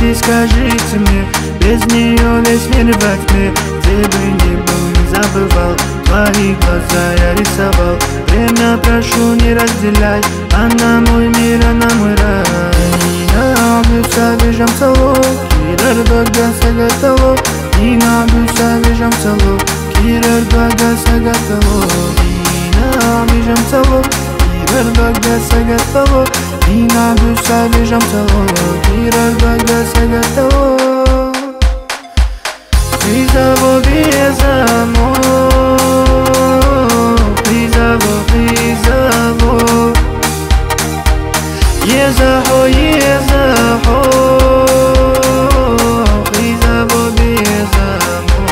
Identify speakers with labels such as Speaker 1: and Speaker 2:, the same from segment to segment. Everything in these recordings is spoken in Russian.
Speaker 1: Простите, скажите мне, без нее весь мир во тьме. Где бы ни был, не забывал, твои глаза я рисовал. Время прошу, не разделяй, она мой мир, она мой рай. Нина вижам целок, кирер бага сагатало. Нина вижам целок, кирер бага сагатало. Nina vижам целок, кирер бага сагатало. Nina vижам целок, кирер бага сагатало. Призово безамо, призово, призово. Езахо, езахо, призово безамо.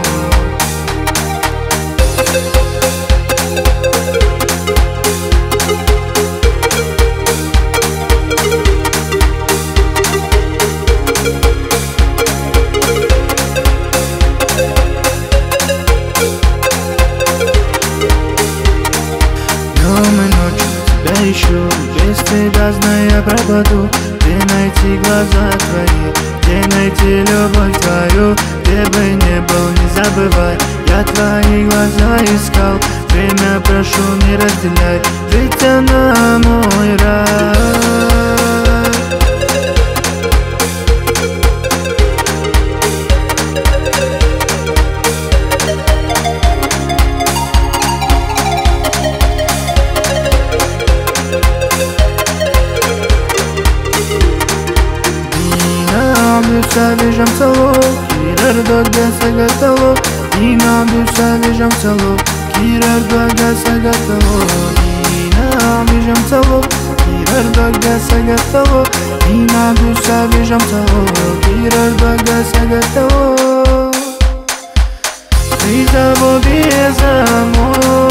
Speaker 1: Ищу, без тебя знаю пропаду. Где найти глаза твои, где найти любовь твою? Где бы не был, не забывай, я твои глаза искал. Время прошу, не разделяй, ведь она мой рай. Вижам целок, кирер бага сагатало. Nina vижам целок, кирер бага сагатало. Nina vижам целок, кирер бага сагатало. Nina vижам целок, кирер бага сагатало. Призово безамо.